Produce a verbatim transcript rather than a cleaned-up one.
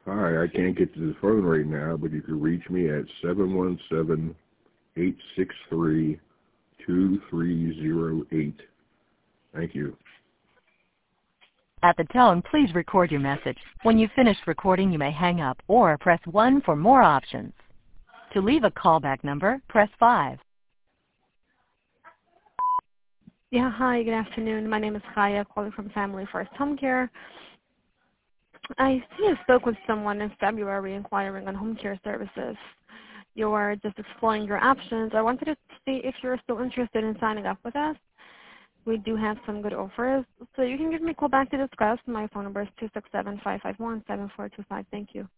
Hi, I can't get to the phone right now, but you can reach me at seven one seven, eight six three, two three zero eight. Thank you. At the tone, please record your message. When you've finished recording, you may hang up or press one for more options. To leave a callback number, press five. Yeah, hi, good afternoon. My name is Kaya, calling from Family First Home Care. I see you spoke with someone in February inquiring on home care services. You were just exploring your options. I wanted to see if you're still interested in signing up with us. We do have some good offers, so you can give me a call back to discuss. My phone number is two six seven, five five one, seven four two five. Thank you.